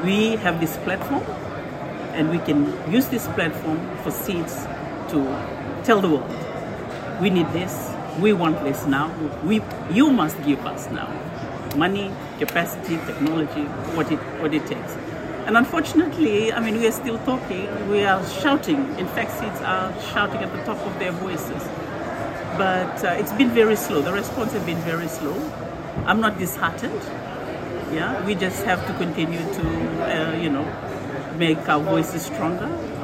We have this platform, and we can use this platform for Seeds to tell the world, we need this, we want this now, you must give us now money, capacity, technology, what it takes. And unfortunately, I mean, we are still talking, we are shouting. In fact, Seeds are shouting at the top of their voices. But it's been very slow. The response has been very slow. I'm not disheartened. Yeah, we just have to continue to, make our voices stronger.